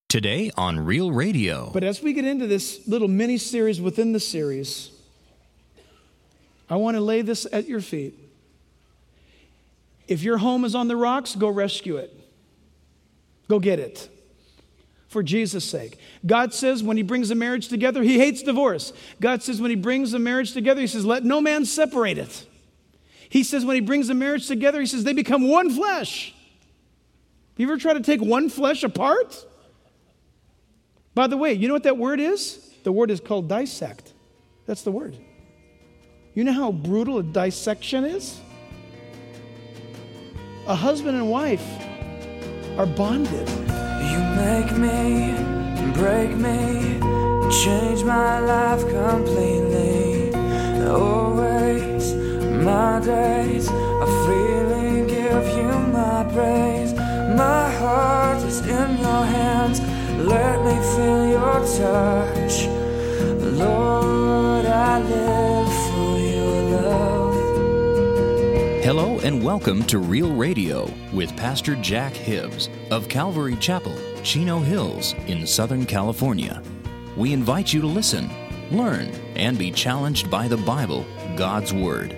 Today on Real Radio. But as we get into this little mini-series within the series, I want to lay this at your feet. If your home is on the rocks, go rescue it. Go get it. For Jesus' sake. God says when He brings a marriage together, He hates divorce. God says when He brings a marriage together, He says, let no man separate it. He says when He brings a marriage together, He says they become one flesh. You ever try to take one flesh apart? By the way, you know what that word is? The word is called dissect. That's the word. You know how brutal a dissection is? A husband and wife are bonded. You make me, break me, change my life completely. Always, my days are freely give you my praise. My heart is in your hands. Let me feel your touch. Lord, I live for your love. Hello and welcome to Real Radio with Pastor Jack Hibbs of Calvary Chapel, Chino Hills in Southern California. We invite you to listen, learn, and be challenged by the Bible, God's Word.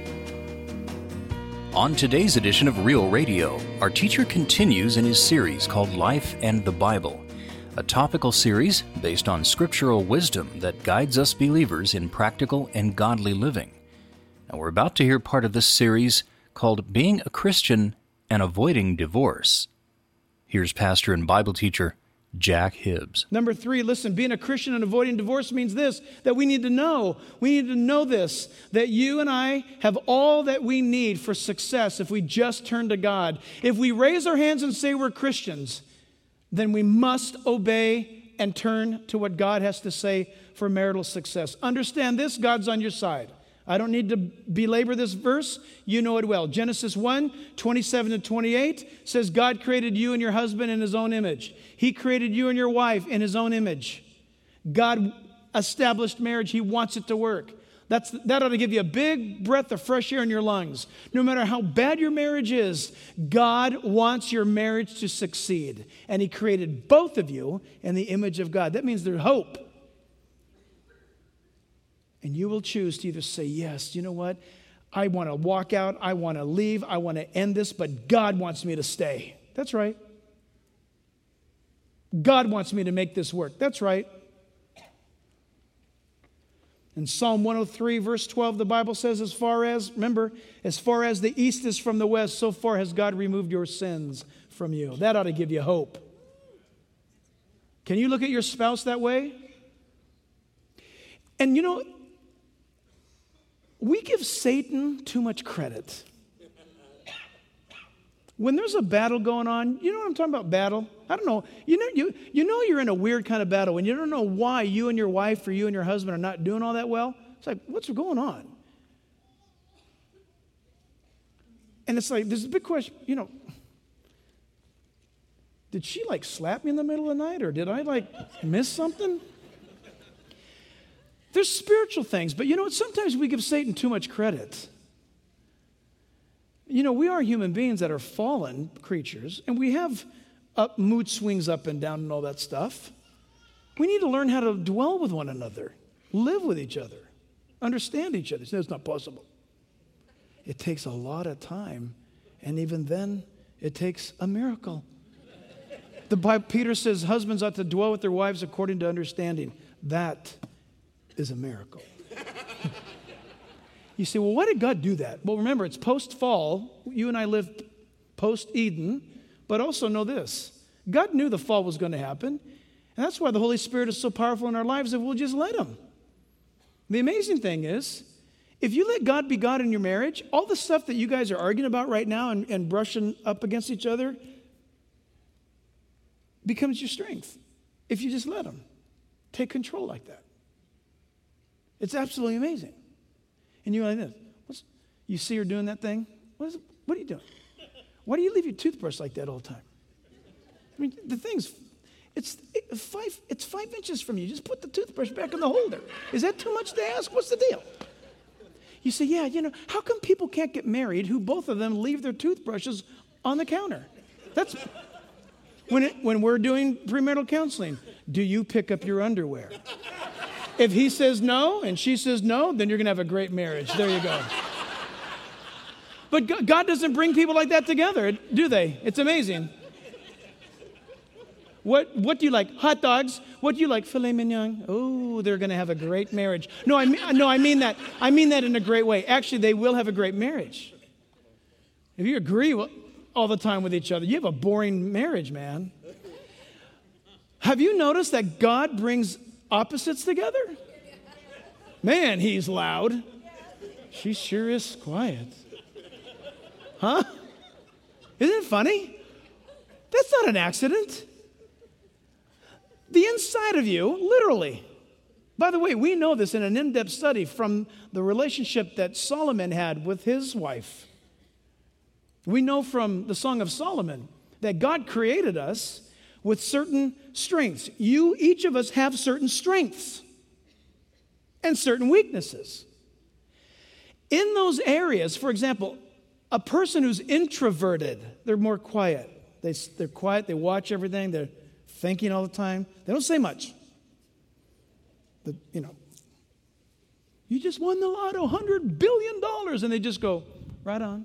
On today's edition of Real Radio, our teacher continues in his series called Life and the Bible, a topical series based on scriptural wisdom that guides us believers in practical and godly living. Now, we're about to hear part of this series called Being a Christian and Avoiding Divorce. Here's pastor and Bible teacher Jack Hibbs. Number 3, listen, being a Christian and avoiding divorce means this, that we need to know. We need to know this, that you and I have all that we need for success if we just turn to God. If we raise our hands and say we're Christians, then we must obey and turn to what God has to say for marital success. Understand this, God's on your side. I don't need to belabor this verse. You know it well. Genesis 1, 27 to 28 says God created you and your husband in His own image. He created you and your wife in His own image. God established marriage. He wants it to work. That ought to give you a big breath of fresh air in your lungs. No matter how bad your marriage is, God wants your marriage to succeed. And He created both of you in the image of God. That means there's hope. And you will choose to either say, yes, you know what? I want to walk out. I want to leave. I want to end this, but God wants me to stay. That's right. God wants me to make this work. That's right. In Psalm 103, verse 12, the Bible says, as far as the east is from the west, so far has God removed your sins from you. That ought to give you hope. Can you look at your spouse that way? And you know, we give Satan too much credit. When there's a battle going on, you know what I'm talking about, battle? I don't know. You know you're in a weird kind of battle when you don't know why you and your wife or you and your husband are not doing all that well. It's like, what's going on? And it's like, there's a big question, did she slap me in the middle of the night or did I miss something? There's spiritual things, but you know what? Sometimes we give Satan too much credit. We are human beings that are fallen creatures, and we have mood swings up and down and all that stuff. We need to learn how to dwell with one another, live with each other, understand each other. It's not possible. It takes a lot of time, and even then, it takes a miracle. The Bible, Peter says husbands ought to dwell with their wives according to understanding. That is a miracle. You say, well, why did God do that? Well, remember, it's post-fall. You and I lived post-Eden. But also know this. God knew the fall was going to happen. And that's why the Holy Spirit is so powerful in our lives that we'll just let Him. The amazing thing is, if you let God be God in your marriage, all the stuff that you guys are arguing about right now and brushing up against each other becomes your strength. If you just let Him take control like that. It's absolutely amazing. And you're like this. You see her doing that thing? What are you doing? Why do you leave your toothbrush like that all the time? I mean, the thing's, it's 5 inches from you. Just put the toothbrush back in the holder. Is that too much to ask? What's the deal? You say, yeah, how come people can't get married who both of them leave their toothbrushes on the counter? When we're doing premarital counseling, do you pick up your underwear? If he says no and she says no, then you're going to have a great marriage. There you go. But God doesn't bring people like that together, do they? It's amazing. What do you like? Hot dogs? What do you like? Filet mignon? Oh, they're going to have a great marriage. No, I mean that. I mean that in a great way. Actually, they will have a great marriage. If you agree all the time with each other, you have a boring marriage, man. Have you noticed that God brings opposites together? Man, he's loud. She sure is quiet. Huh? Isn't it funny? That's not an accident. The inside of you, literally. By the way, we know this in an in-depth study from the relationship that Solomon had with his wife. We know from the Song of Solomon that God created us with certain strengths. Each of us have certain strengths and certain weaknesses. In those areas, for example, a person who's introverted, they're more quiet. They're quiet, they watch everything, they're thinking all the time. They don't say much. You just won the lotto, $100 billion, and they just go, right on.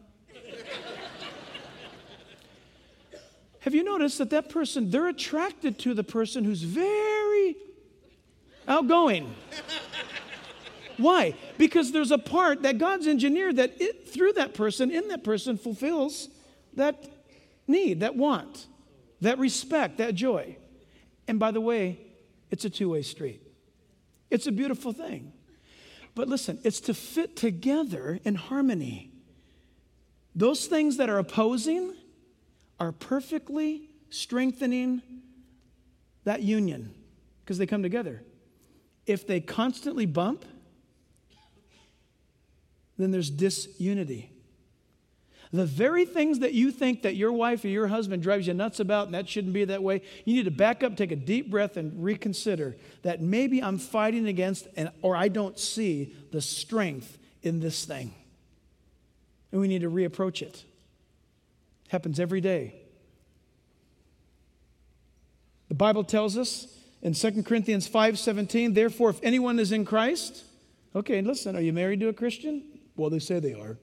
Have you noticed that person, they're attracted to the person who's very outgoing? Why? Because there's a part that God's engineered that through that person, in that person, fulfills that need, that want, that respect, that joy. And by the way, it's a two-way street. It's a beautiful thing. But listen, it's to fit together in harmony. Those things that are opposing are perfectly strengthening that union because they come together. If they constantly bump, then there's disunity. The very things that you think that your wife or your husband drives you nuts about, and that shouldn't be that way, you need to back up, take a deep breath, and reconsider that maybe I'm fighting against or I don't see the strength in this thing. And we need to reapproach it. It happens every day. The Bible tells us in 2 Corinthians 5:17, therefore, if anyone is in Christ, okay, listen, are you married to a Christian? Well, they say they are.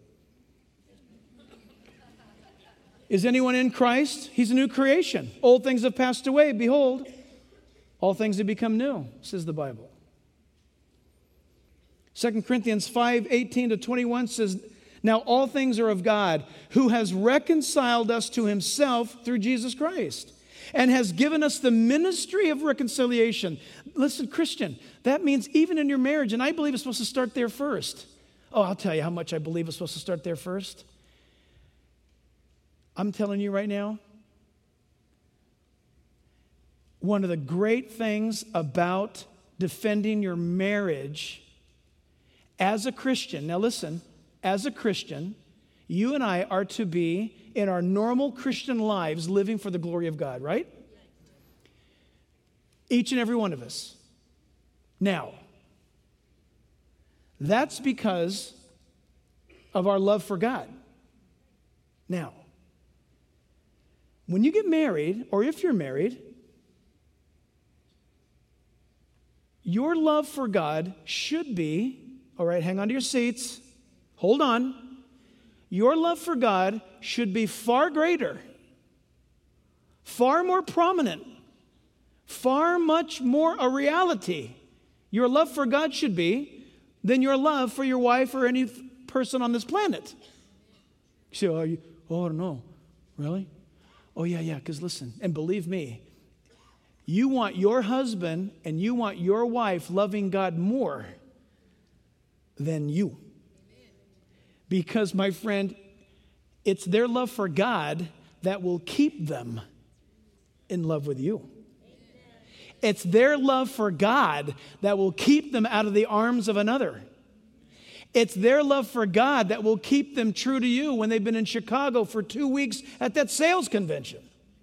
Is anyone in Christ? He's a new creation. Old things have passed away. Behold, all things have become new, says the Bible. 2 Corinthians 5:18-21 says, now all things are of God, who has reconciled us to himself through Jesus Christ, and has given us the ministry of reconciliation. Listen, Christian, that means even in your marriage, and I believe it's supposed to start there first. Oh, I'll tell you how much I believe it's supposed to start there first. I'm telling you right now, one of the great things about defending your marriage as a Christian, now listen, as a Christian, you and I are to be in our normal Christian lives living for the glory of God, right? Each and every one of us. Now, that's because of our love for God. Now, when you get married, or if you're married, your love for God should be, all right, hang on to your seats, hold on. Your love for God should be far greater, far more prominent, far much more a reality. Your love for God should be than your love for your wife or any person on this planet. You say, I don't know. Really? Oh, yeah, because listen, and believe me, you want your husband and you want your wife loving God more than you. Because, my friend, it's their love for God that will keep them in love with you. It's their love for God that will keep them out of the arms of another. It's their love for God that will keep them true to you when they've been in Chicago for 2 weeks at that sales convention.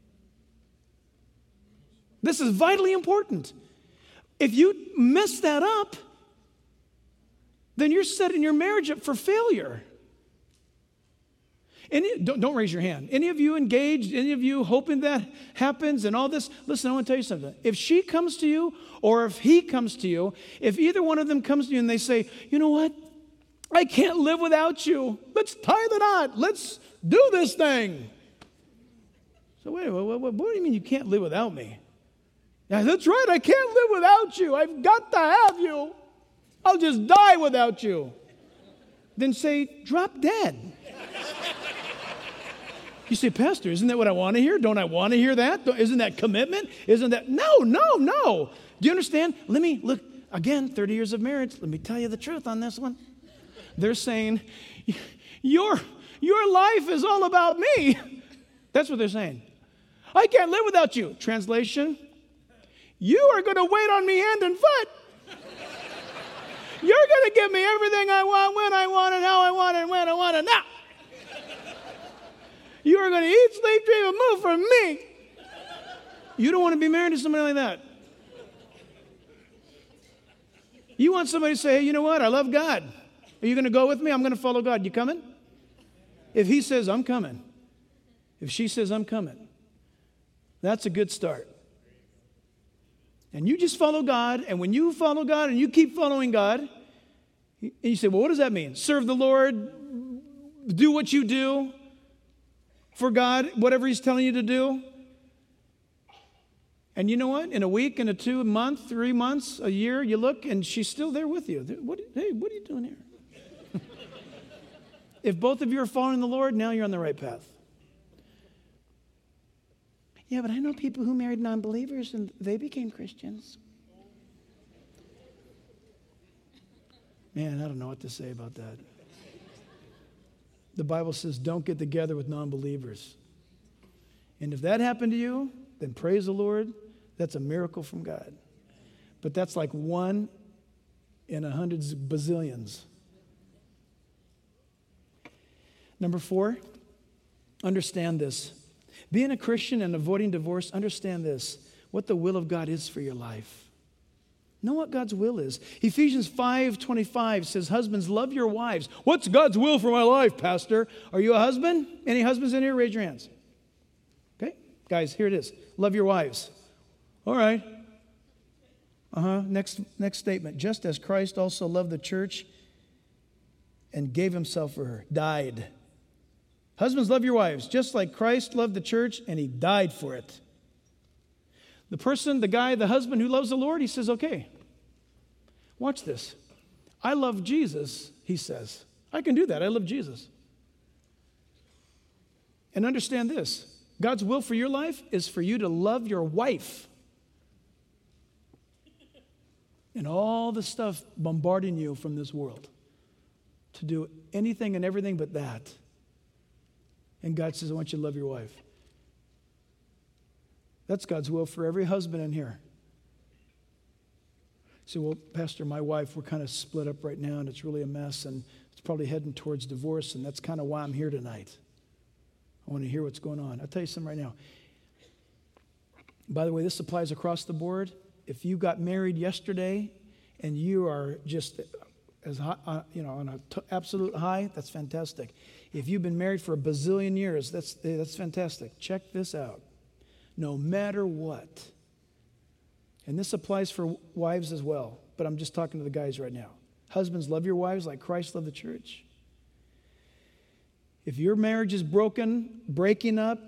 This is vitally important. If you mess that up, then you're setting your marriage up for failure. Don't raise your hand. Any of you engaged, any of you hoping that happens and all this? Listen, I want to tell you something. If she comes to you or if he comes to you, if either one of them comes to you and they say, you know what? I can't live without you. Let's tie the knot. Let's do this thing. So wait, what do you mean you can't live without me? Yeah, that's right. I can't live without you. I've got to have you. I'll just die without you. Then say, drop dead. You say, Pastor, isn't that what I want to hear? Don't I want to hear that? Isn't that commitment? Isn't that? No. Do you understand? Let me look, again, 30 years of marriage. Let me tell you the truth on this one. They're saying, your life is all about me. That's what they're saying. I can't live without you. Translation, you are going to wait on me hand and foot. You're going to give me everything I want, when I want it, how I want it, when I want it now. You are going to eat, sleep, dream, and move for me. You don't want to be married to somebody like that. You want somebody to say, hey, you know what? I love God. Are you going to go with me? I'm going to follow God. You coming? If he says, I'm coming. If she says, I'm coming. That's a good start. And you just follow God. And when you follow God and you keep following God, and you say, well, what does that mean? Serve the Lord. Do what you do for God, whatever he's telling you to do. And you know what? In a week, in a 2 month, 3 months, a year, you look and she's still there with you. Hey, what are you doing here? If both of you are following the Lord, now you're on the right path. Yeah, but I know people who married non-believers and they became Christians. Man, I don't know what to say about that. The Bible says don't get together with non-believers. And if that happened to you, then praise the Lord. That's a miracle from God. But that's like 1 in 100 bazillions. Number 4, understand this. Being a Christian and avoiding divorce, understand this. What the will of God is for your life. Know what God's will is. Ephesians 5:25 says, husbands, love your wives. What's God's will for my life, Pastor? Are you a husband? Any husbands in here? Raise your hands. Okay, guys, here it is. Love your wives. All right. Next statement. Just as Christ also loved the church and gave himself for her. Died. Husbands, love your wives, just like Christ loved the church and he died for it. The person, the guy, the husband who loves the Lord, he says, okay, watch this. I love Jesus, he says. I can do that. I love Jesus. And understand this. God's will for your life is for you to love your wife. And all the stuff bombarding you from this world. To do anything and everything but that. And God says, I want you to love your wife. That's God's will for every husband in here. You say, well, Pastor, my wife, we're kind of split up right now, and it's really a mess, and it's probably heading towards divorce, and that's kind of why I'm here tonight. I want to hear what's going on. I'll tell you something right now. By the way, this applies across the board. If you got married yesterday and you are just as high, on an absolute high, that's fantastic. If you've been married for a bazillion years, that's fantastic. Check this out. No matter what, and this applies for wives as well, but I'm just talking to the guys right now. Husbands, love your wives like Christ loved the church. If your marriage is broken, breaking up,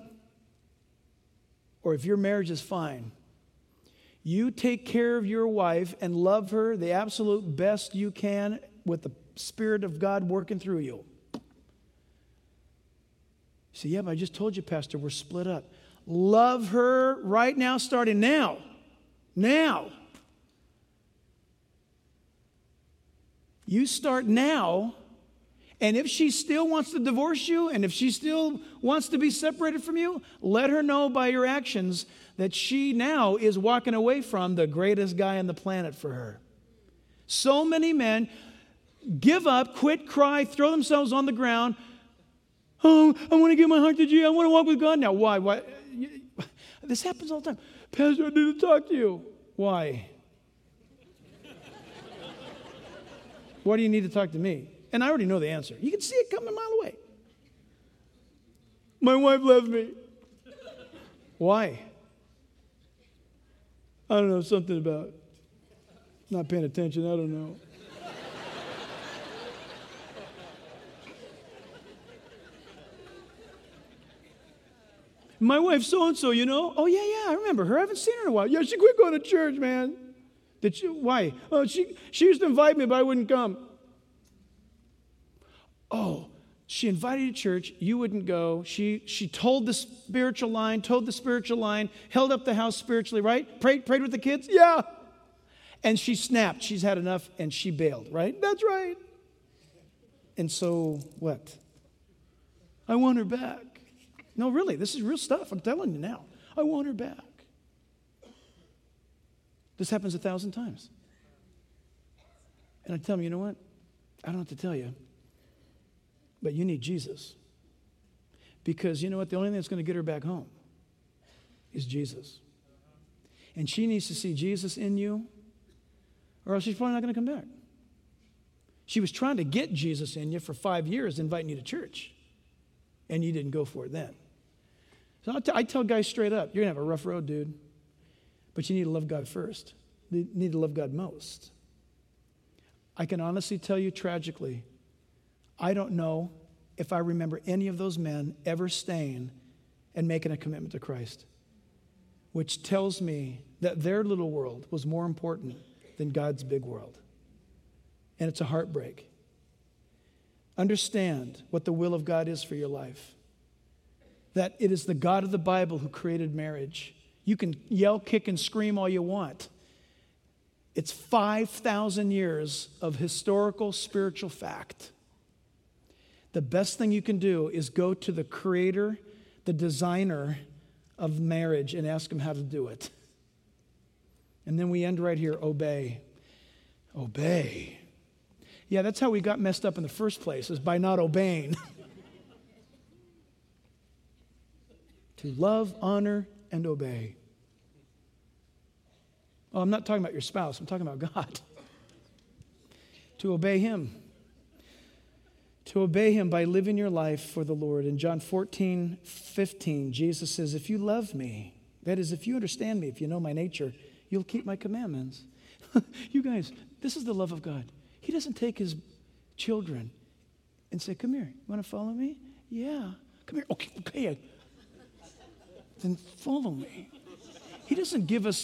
or if your marriage is fine, you take care of your wife and love her the absolute best you can with the Spirit of God working through you. You say, yeah, but I just told you, Pastor, we're split up. Love her right now, starting now. Now. You start now, and if she still wants to divorce you, and if she still wants to be separated from you, let her know by your actions that she now is walking away from the greatest guy on the planet for her. So many men give up, quit, cry, throw themselves on the ground. Oh, I want to give my heart to Jesus. I want to walk with God now. Why? This happens all the time. Pastor, I need to talk to you. Why? Why do you need to talk to me? And I already know the answer. You can see it coming a mile away. My wife left me. Why? I don't know, something about not paying attention. I don't know. My wife so-and-so, you know? Oh, yeah, I remember her. I haven't seen her in a while. Yeah, she quit going to church, man. Did she? Why? Oh, she used to invite me, but I wouldn't come. Oh, she invited you to church. You wouldn't go. She told the spiritual line, held up the house spiritually, right? Prayed with the kids? Yeah. And she snapped. She's had enough, and she bailed, right? That's right. And so what? I want her back. No, really, this is real stuff. I'm telling you now. I want her back. This happens 1,000 times. And I tell them, you know what? I don't have to tell you, but you need Jesus. Because you know what? The only thing that's going to get her back home is Jesus. And she needs to see Jesus in you, or else she's probably not going to come back. She was trying to get Jesus in you for 5 years, inviting you to church, and you didn't go for it then. So I tell guys straight up, you're going to have a rough road, dude. But you need to love God first. You need to love God most. I can honestly tell you tragically, I don't know if I remember any of those men ever staying and making a commitment to Christ, which tells me that their little world was more important than God's big world. And it's a heartbreak. Understand what the will of God is for your life. That it is the God of the Bible who created marriage. You can yell, kick, and scream all you want. It's 5,000 years of historical spiritual fact. The best thing you can do is go to the creator, the designer of marriage, and ask him how to do it. And then we end right here, obey. Obey. Yeah, that's how we got messed up in the first place, is by not obeying. To love, honor, and obey. Oh, I'm not talking about your spouse. I'm talking about God. To obey him. To obey him by living your life for the Lord. In John 14:15, Jesus says, if you love me, that is, if you understand me, if you know my nature, you'll keep my commandments. You guys, this is the love of God. He doesn't take his children and say, come here, you want to follow me? Yeah. Come here. Okay. Then follow me. He doesn't give us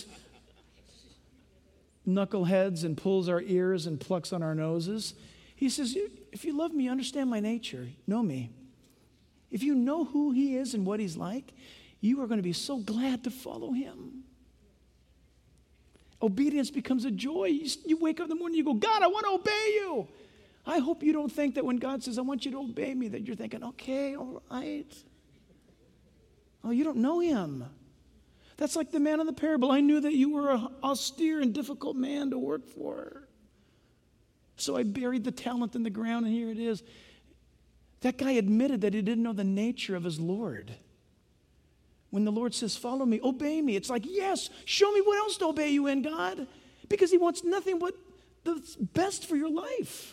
knuckleheads and pulls our ears and plucks on our noses. He says, if you love me, you understand my nature, know me. If you know who he is and what he's like, you are going to be so glad to follow him. Obedience becomes a joy. You wake up in the morning, you go, God, I want to obey you. I hope you don't think that when God says, I want you to obey me, that you're thinking, okay, all right. Oh, you don't know him. That's like the man in the parable. I knew that you were an austere and difficult man to work for. So I buried the talent in the ground, and here it is. That guy admitted that he didn't know the nature of his Lord. When the Lord says, follow me, obey me, it's like, yes, show me what else to obey you in, God. Because he wants nothing but the best for your life.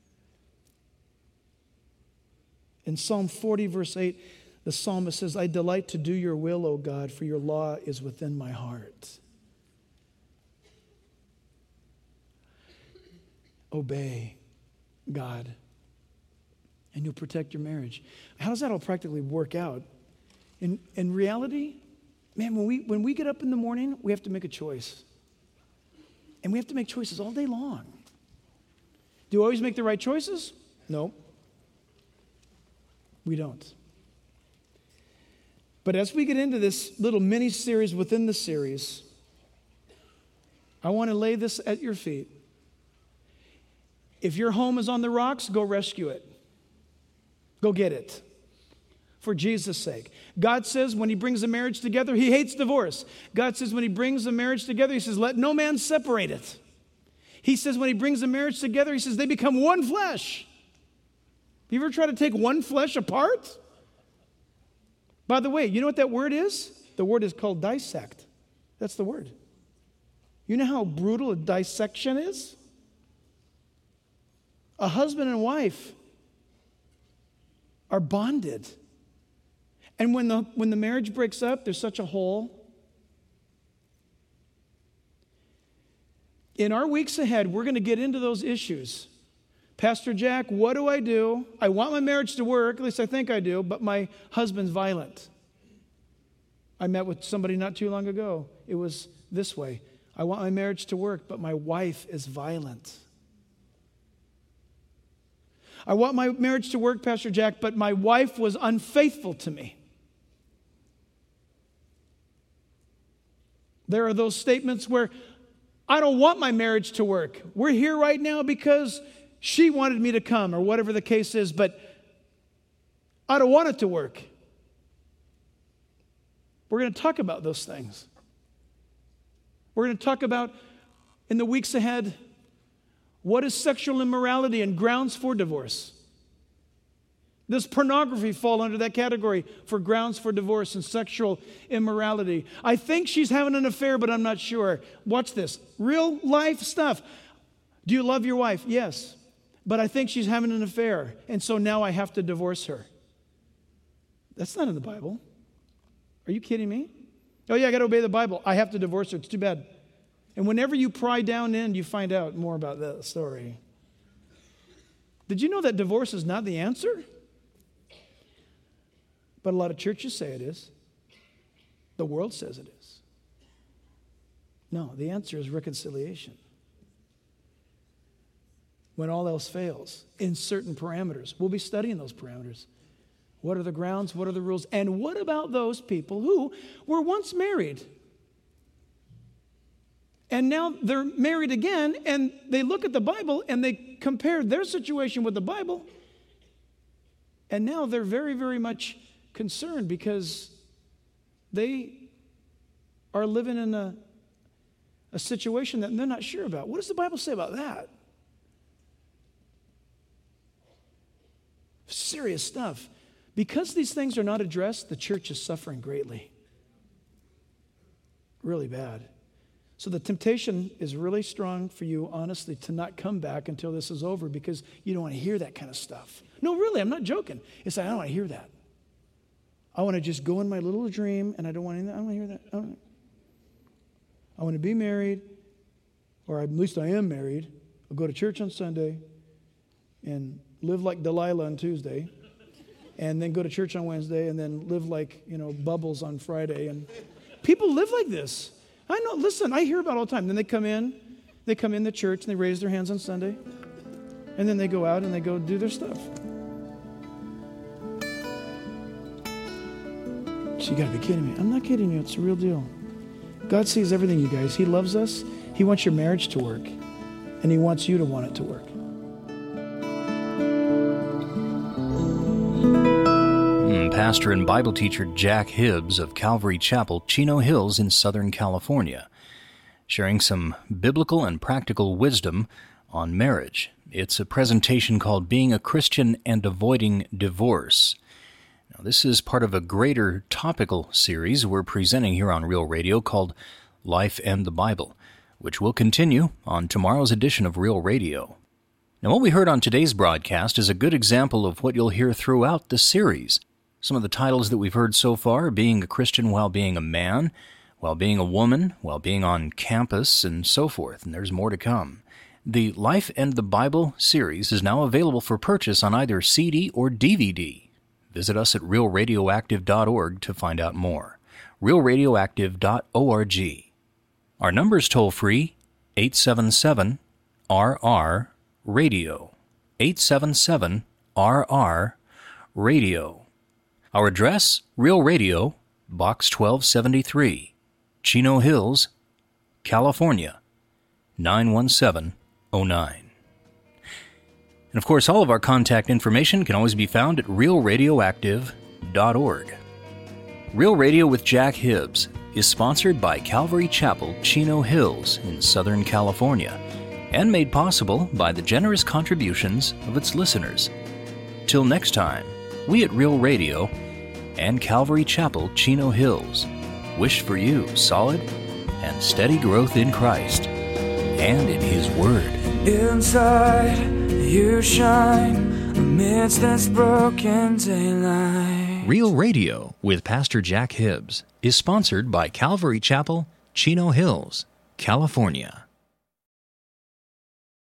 In Psalm 40, verse 8, the psalmist says, I delight to do your will, O God, for your law is within my heart. Obey God, and you'll protect your marriage. How does that all practically work out? In reality, man, when we get up in the morning, we have to make a choice. And we have to make choices all day long. Do you always make the right choices? No. We don't. But as we get into this little mini-series within the series, I want to lay this at your feet. If your home is on the rocks, go rescue it. Go get it. For Jesus' sake. God says when he brings a marriage together, he hates divorce. God says when he brings a marriage together, he says, let no man separate it. He says when he brings a marriage together, he says they become one flesh. You ever try to take one flesh apart? By the way, you know what that word is? The word is called dissect. That's the word. You know how brutal a dissection is? A husband and wife are bonded. And when the marriage breaks up, there's such a hole. In our weeks ahead, we're going to get into those issues. Pastor Jack, what do I do? I want my marriage to work, at least I think I do, but my husband's violent. I met with somebody not too long ago. It was this way. I want my marriage to work, but my wife is violent. I want my marriage to work, Pastor Jack, but my wife was unfaithful to me. There are those statements where I don't want my marriage to work. We're here right now because she wanted me to come, or whatever the case is, but I don't want it to work. We're going to talk about those things. We're going to talk about, in the weeks ahead, what is sexual immorality and grounds for divorce. Does pornography fall under that category for grounds for divorce and sexual immorality? I think she's having an affair, but I'm not sure. Watch this. Real life stuff. Do you love your wife? Yes. But I think she's having an affair, and so now I have to divorce her. That's not in the Bible. Are you kidding me? Oh yeah, I got to obey the Bible. I have to divorce her. It's too bad. And whenever you pry down in, you find out more about that story. Did you know that divorce is not the answer? But a lot of churches say it is. The world says it is. No, the answer is reconciliation. When all else fails, in certain parameters. We'll be studying those parameters. What are the grounds? What are the rules? And what about those people who were once married? And now they're married again, and they look at the Bible, and they compare their situation with the Bible. And now they're very, very much concerned because they are living in a situation that they're not sure about. What does the Bible say about that? Serious stuff. Because these things are not addressed, the church is suffering greatly. Really bad. So the temptation is really strong for you, honestly, to not come back until this is over because you don't want to hear that kind of stuff. No, really, I'm not joking. It's like, I don't want to hear that. I want to just go in my little dream, and I don't want anything. I don't want to hear that. I want to be married, or at least I am married. I'll go to church on Sunday and live like Delilah on Tuesday, and then go to church on Wednesday, and then live like, Bubbles on Friday. And people live like this. I know, listen, I hear about it all the time. Then they come in to church, and they raise their hands on Sunday, and then they go out and they go do their stuff. So you got to be kidding me. I'm not kidding you. It's a real deal. God sees everything, you guys. He loves us. He wants your marriage to work, and He wants you to want it to work. Pastor and Bible teacher Jack Hibbs of Calvary Chapel, Chino Hills in Southern California, sharing some biblical and practical wisdom on marriage. It's a presentation called Being a Christian and Avoiding Divorce. Now, this is part of a greater topical series we're presenting here on Real Radio called Life and the Bible, which will continue on tomorrow's edition of Real Radio. Now, what we heard on today's broadcast is a good example of what you'll hear throughout the series. Some of the titles that we've heard so far are Being a Christian While Being a Man, While Being a Woman, While Being on Campus, and so forth, and there's more to come. The Life and the Bible series is now available for purchase on either CD or DVD. Visit us at realradioactive.org to find out more. realradioactive.org. Our number is toll-free, 877-RR-RADIO. 877-RR-RADIO. Our address, Real Radio, Box 1273, Chino Hills, California, 91709. And of course, all of our contact information can always be found at realradioactive.org. Real Radio with Jack Hibbs is sponsored by Calvary Chapel, Chino Hills in Southern California, and made possible by the generous contributions of its listeners. Till next time, we at Real Radio and Calvary Chapel, Chino Hills wish for you solid and steady growth in Christ and in His Word. Inside you shine amidst this broken daylight. Real Radio with Pastor Jack Hibbs is sponsored by Calvary Chapel, Chino Hills, California.